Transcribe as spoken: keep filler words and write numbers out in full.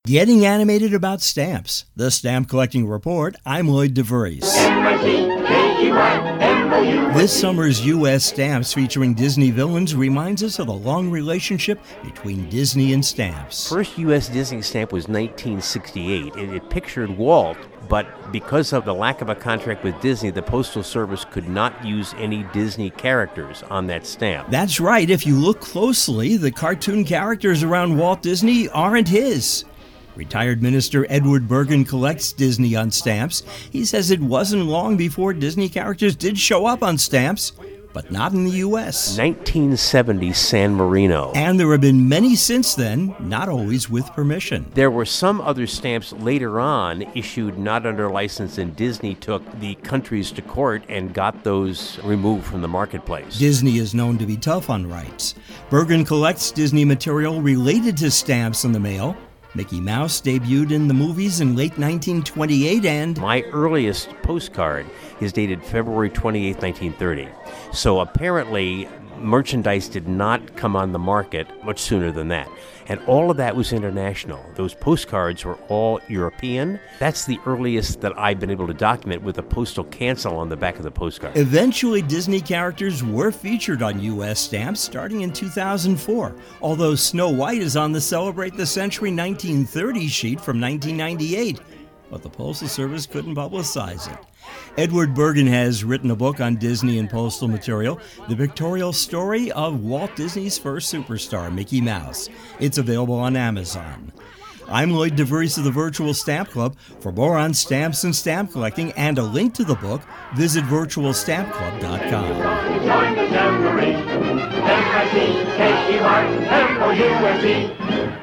Getting animated about stamps. The Stamp Collecting Report. I'm Lloyd DeVries. This summer's U S Stamps featuring Disney villains reminds us of the long relationship between Disney and stamps. First U S Disney stamp was nineteen sixty-eight. It, it pictured Walt, but because of the lack of a contract with Disney, the Postal Service could not use any Disney characters on that stamp. That's right. If you look closely, the cartoon characters around Walt Disney aren't his. Retired Minister Edward Bergen collects Disney on stamps. He says it wasn't long before Disney characters did show up on stamps, but not in the U S nineteen seventy San Marino. And there have been many since then, not always with permission. There were some other stamps later on issued not under license, and Disney took the countries to court and got those removed from the marketplace. Disney is known to be tough on rights. Bergen collects Disney material related to stamps in the mail. Mickey Mouse debuted in the movies in late nineteen twenty-eight, and my earliest postcard is dated February twenty-eighth, nineteen thirty. So apparently merchandise did not come on the market much sooner than that. And all of that was international. Those postcards were all European. That's the earliest that I've been able to document with a postal cancel on the back of the postcard. Eventually, Disney characters were featured on U S stamps starting in two thousand four, although Snow White is on the Celebrate the Century nineteen thirty sheet from nineteen ninety-eight. But the Postal Service couldn't publicize it. Edward Bergen has written a book on Disney and postal material, The Pictorial Story of Walt Disney's First Superstar, Mickey Mouse. It's available on Amazon. I'm Lloyd DeVries of the Virtual Stamp Club. For more on stamps and stamp collecting and a link to the book, visit virtual stamp club dot com. Join the jamboree. M I C K E Y M O U S E